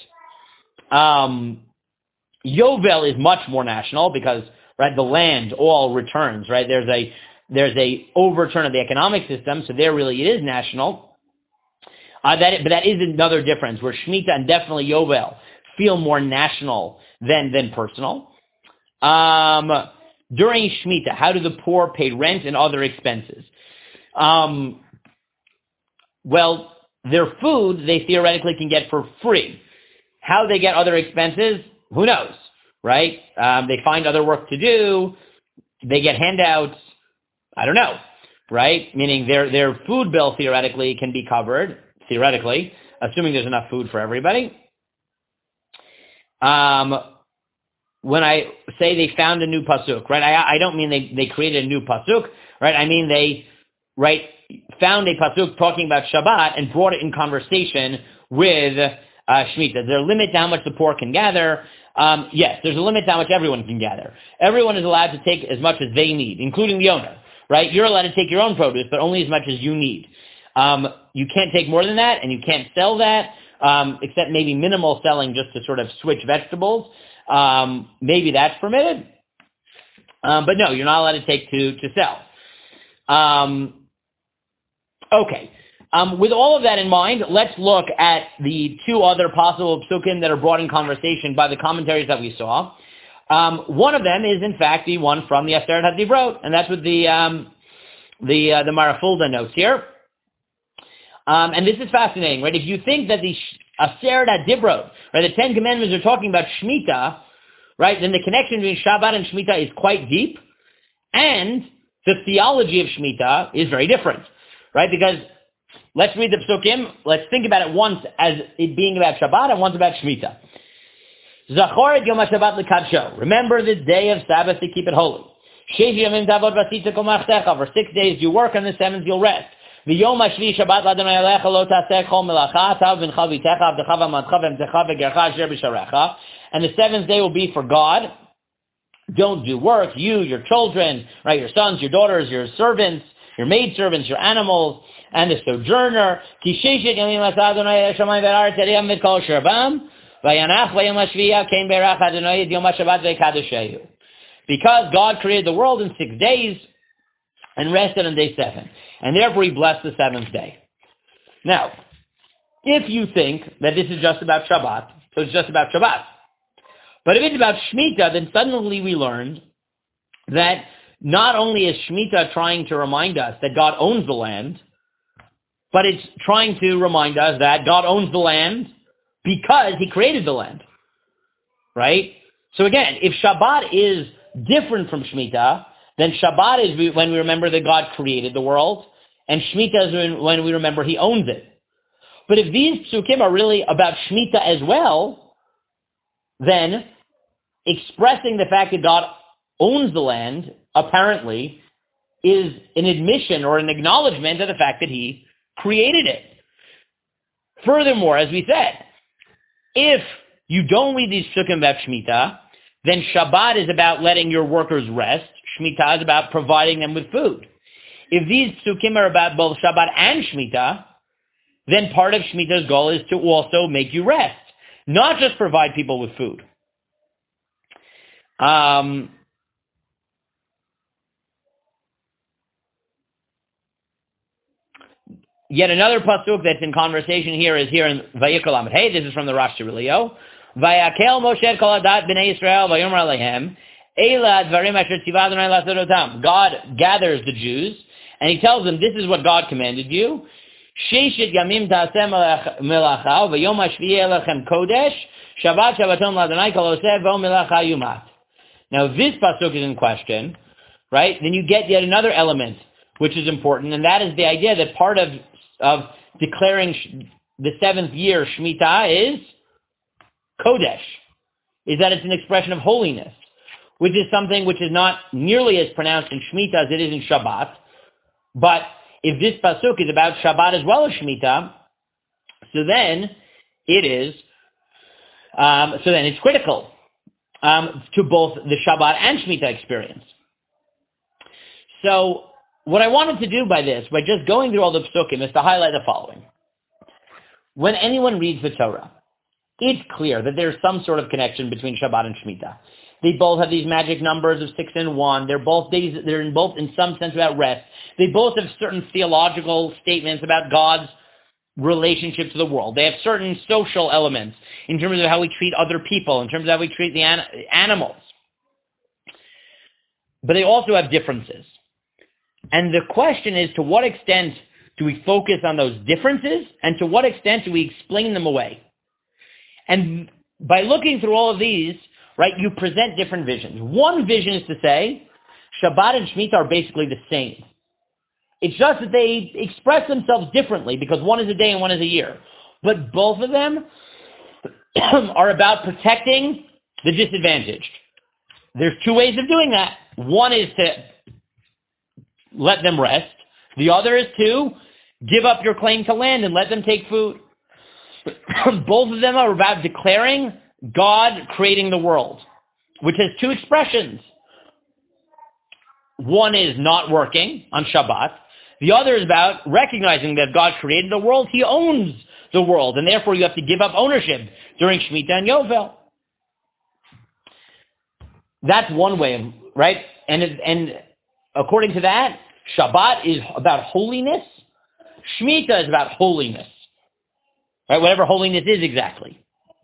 Yovel is much more national because, right, the land all returns, right? There's a overturn of the economic system, so there really it is national. But that is another difference where Shemitah and definitely Yovel feel more national than personal. During Shemitah, how do the poor pay rent and other expenses? Well, their food they theoretically can get for free. How they get other expenses, who knows, right? They find other work to do. They get handouts. I don't know, right? Meaning their food bill theoretically can be covered, theoretically, assuming there's enough food for everybody. When I say they found a new pasuk, right? I don't mean they created a new pasuk, right? I mean they, right, found a pasuk talking about Shabbat and brought it in conversation with Shemitah. Is there a limit to how much the poor can gather? Yes, there's a limit to how much everyone can gather. Everyone is allowed to take as much as they need, including the owner, right? You're allowed to take your own produce, but only as much as you need. You can't take more than that, and you can't sell that, except maybe minimal selling just to sort of switch vegetables. Maybe that's permitted. But no, you're not allowed to take to sell. Okay. With all of that in mind, let's look at the two other possible psukim that are brought in conversation by the commentaries that we saw. One of them is, in fact, the one from the Aseret HaDibrot, and that's what the Marafulda notes here. And this is fascinating, right? If you think that the Aseret HaDibrot, right, the Ten Commandments are talking about Shemitah, right, then the connection between Shabbat and Shemitah is quite deep, and the theology of Shemitah is very different, right? Because let's read the psukim. Let's think about it once as it being about Shabbat and once about Shemitah. Zachor et Yom HaShabbat l'kadsho. Remember the day of Sabbath to keep it holy. Sheish yomim tavod v'asita kol malachtecha. For 6 days you work, and the seventh you'll rest. V'yom hashvi Shabbat l'Adonai Elecha lo taseh kol melacha tav v'ncha v'itecha avdecha v'amadcha v'emtecha v'gercha asher b'sharecha. And the seventh day will be for God. Don't do work. You, your children, right, your sons, your daughters, your servants, your maidservants, your animals, and the sojourner. Ki sheshet yomim aseh Adonai shamayim v'aretz eliyam v'kol sherbam. Because God created the world in 6 days and rested on day 7. And therefore he blessed the seventh day. Now, if you think that this is just about Shabbat, so it's just about Shabbat. But if it's about Shemitah, then suddenly we learned that not only is Shemitah trying to remind us that God owns the land, but it's trying to remind us that God owns the land because he created the land, right? So again, if Shabbat is different from Shemitah, then Shabbat is when we remember that God created the world, and Shemitah is when we remember he owns it. But if these psukim are really about Shemitah as well, then expressing the fact that God owns the land, apparently, is an admission or an acknowledgement of the fact that he created it. Furthermore, as we said, if you don't read these psukim about Shemitah, then Shabbat is about letting your workers rest. Shemitah is about providing them with food. If these psukim are about both Shabbat and Shemitah, then part of Shemitah's goal is to also make you rest, not just provide people with food. Yet another pasuk that's in conversation here is here in Vayikol Amud Hey. This is from the Rashi Relio. Vayakel Moshe kol adat b'nei Yisrael vayomer alehem eila advarim asher tziva Adonai la'asot otam. God gathers the Jews and he tells them, this is what God commanded you. Sheshet yamim ta'aseh melacha v'yom hashvi'i elechem kodesh Shabbat Shabbaton la'Adonai kol oseh v'o melacha yumat. Now this pasuk is in question, right? Then you get yet another element which is important, and that is the idea that part of declaring the seventh year Shemitah is Kodesh, is that it's an expression of holiness, which is something which is not nearly as pronounced in Shemitah as it is in Shabbat. But if this pasuk is about Shabbat as well as Shemitah, so then it is, it's critical to both the Shabbat and Shemitah experience. So what I wanted to do by just going through all the psukim, is to highlight the following. When anyone reads the Torah, it's clear that there's some sort of connection between Shabbat and Shemitah. They both have these magic numbers of 6 and 1. They're both in some sense about rest. They both have certain theological statements about God's relationship to the world. They have certain social elements in terms of how we treat other people, in terms of how we treat the animals. But they also have differences. And the question is, to what extent do we focus on those differences, and to what extent do we explain them away? And by looking through all of these, right, you present different visions. One vision is to say, Shabbat and Shemitah are basically the same. It's just that they express themselves differently, because one is a day and one is a year. But both of them are about protecting the disadvantaged. There's two ways of doing that. One is to let them rest. The other is to give up your claim to land and let them take food. Both of them are about declaring God creating the world, which has two expressions. One is not working on Shabbat. The other is about recognizing that God created the world. He owns the world, and therefore you have to give up ownership during Shemitah and Yovel. That's one way, right? And according to that, Shabbat is about holiness. Shemitah is about holiness. Right? Whatever holiness is exactly.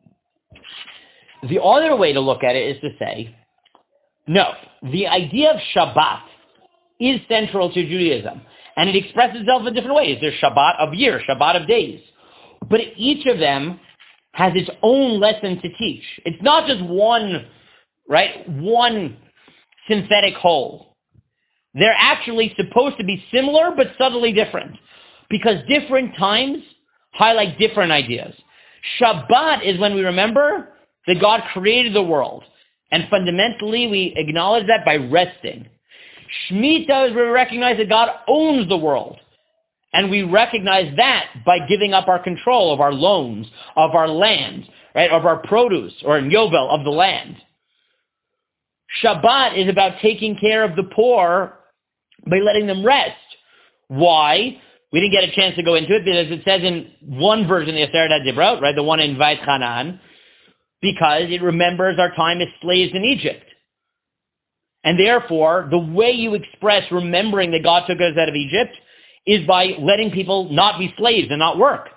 The other way to look at it is to say, no, the idea of Shabbat is central to Judaism, and it expresses itself in different ways. There's Shabbat of year, Shabbat of days. But each of them has its own lesson to teach. It's not just one, right, one synthetic whole. They're actually supposed to be similar but subtly different, because different times highlight different ideas. Shabbat is when we remember that God created the world, and fundamentally we acknowledge that by resting. Shemitah is where we recognize that God owns the world, and we recognize that by giving up our control of our loans, of our land, right, of our produce, or in Yovel, of the land. Shabbat is about taking care of the poor by letting them rest. Why? We didn't get a chance to go into it because it says in one version of the Aseret HaDibrot, right, the one in Vayet Hanan, because it remembers our time as slaves in Egypt. And therefore, the way you express remembering that God took us out of Egypt is by letting people not be slaves and not work.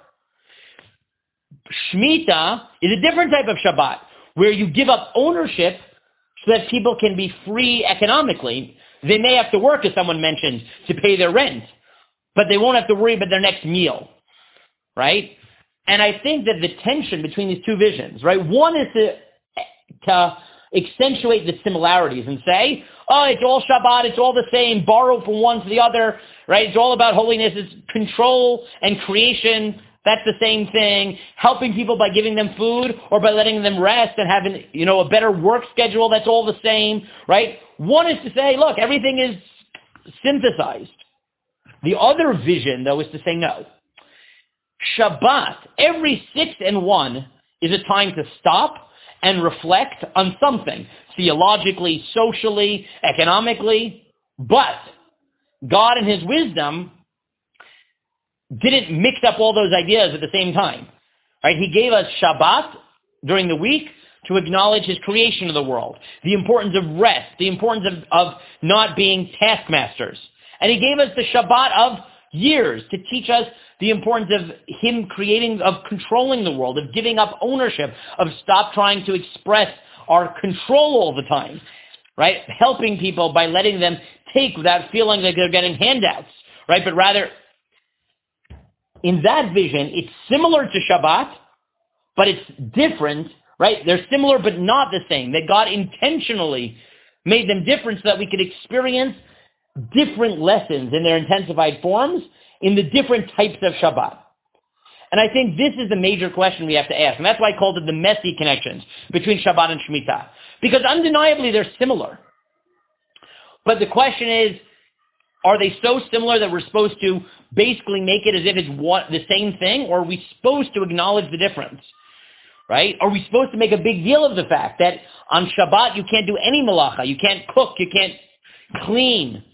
Shemitah is a different type of Shabbat, where you give up ownership so that people can be free economically. They may have to work, as someone mentioned, to pay their rent, but they won't have to worry about their next meal, right? And I think that the tension between these two visions, right? One is to accentuate the similarities and say, oh, it's all Shabbat, it's all the same, borrow from one to the other, right? It's all about holiness, it's control and creation, that's the same thing. Helping people by giving them food or by letting them rest and having, a better work schedule, that's all the same, right? One is to say, look, everything is synthesized. The other vision, though, is to say no. Shabbat, every 6 and 1, is a time to stop and reflect on something, theologically, socially, economically. But God in his wisdom didn't mix up all those ideas at the same time. Right? He gave us Shabbat during the week to acknowledge his creation of the world, the importance of rest, the importance of not being taskmasters. And he gave us the Shabbat of years to teach us the importance of him of controlling the world, of giving up ownership, of stop trying to express our control all the time, right? Helping people by letting them take without feeling like they're getting handouts, right? But rather, in that vision, it's similar to Shabbat, but it's different, right? They're similar but not the same. That God intentionally made them different so that we could experience different lessons in their intensified forms in the different types of Shabbat. And I think this is the major question we have to ask. And that's why I called it the messy connections between Shabbat and Shemitah. Because undeniably they're similar. But the question is, are they so similar that we're supposed to basically make it as if it's the same thing? Or are we supposed to acknowledge the difference? Right? Are we supposed to make a big deal of the fact that on Shabbat you can't do any malacha, you can't cook, you can't clean,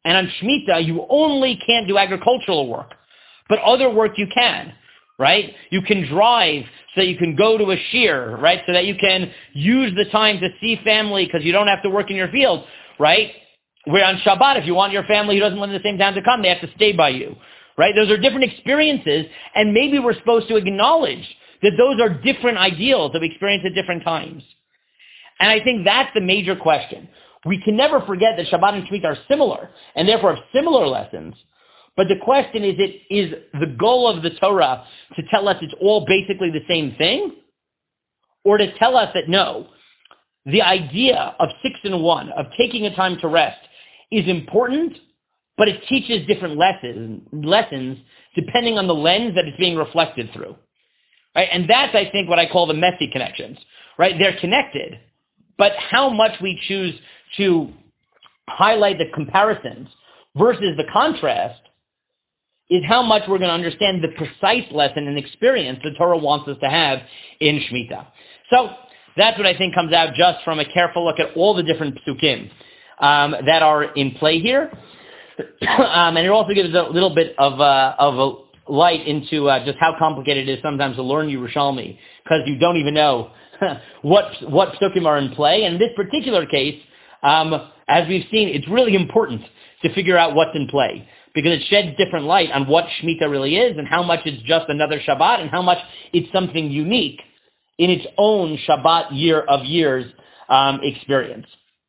And on Shemitah, you only can't do agricultural work. But other work you can, right? You can drive so that you can go to a shear, right? So that you can use the time to see family because you don't have to work in your field, right? Where on Shabbat, if you want your family who doesn't live in the same town to come, they have to stay by you, right? Those are different experiences, and maybe we're supposed to acknowledge that those are different ideals that we experience at different times. And I think that's the major question. We can never forget that Shabbat and Shemitah are similar, and therefore have similar lessons. But the question is the goal of the Torah to tell us it's all basically the same thing? Or to tell us that no, the idea of 6 and 1, of taking a time to rest, is important, but it teaches different lessons depending on the lens that it's being reflected through. Right? And that's, I think, what I call the messy connections. Right? They're connected, but how much we choose to highlight the comparisons versus the contrast is how much we're going to understand the precise lesson and experience the Torah wants us to have in Shemitah. So that's what I think comes out just from a careful look at all the different psukim that are in play here. And it also gives a little bit of a light into just how complicated it is sometimes to learn Yerushalmi, because you don't even know what psukim are in play. And in this particular case, as we've seen, it's really important to figure out what's in play, because it sheds different light on what Shemitah really is and how much it's just another Shabbat and how much it's something unique in its own Shabbat year of years experience.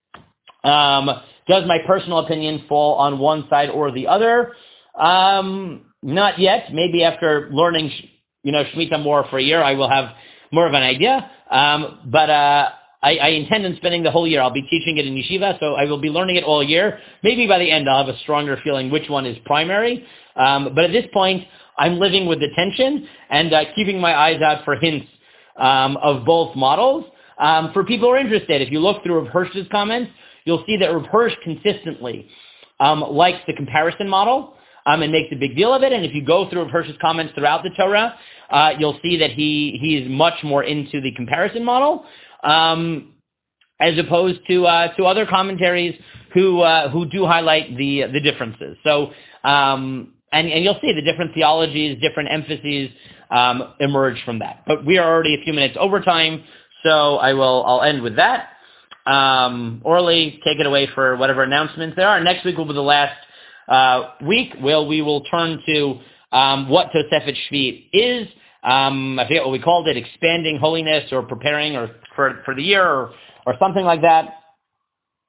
Does my personal opinion fall on one side or the other? Not yet. Maybe after learning, Shemitah more for a year, I will have more of an idea. But I intend on spending the whole year. I'll be teaching it in yeshiva, so I will be learning it all year. Maybe by the end I'll have a stronger feeling which one is primary. But at this point, I'm living with the tension and keeping my eyes out for hints of both models. For people who are interested, if you look through Rav Hirsch's comments, you'll see that Rav Hirsch consistently likes the comparison model and makes a big deal of it. And if you go through Rav Hirsch's comments throughout the Torah, you'll see that he is much more into the comparison model, as opposed to other commentaries who do highlight the differences. So and you'll see the different theologies, different emphases emerge from that. But we are already a few minutes over time, so I'll end with that. Orly, take it away for whatever announcements there are. Next week will be the last week. We will turn to what Tosefet Shvi'it is. I forget what we called it, expanding holiness or preparing or for the year or something like that.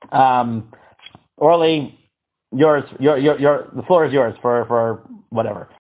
Orly, the floor is yours for whatever.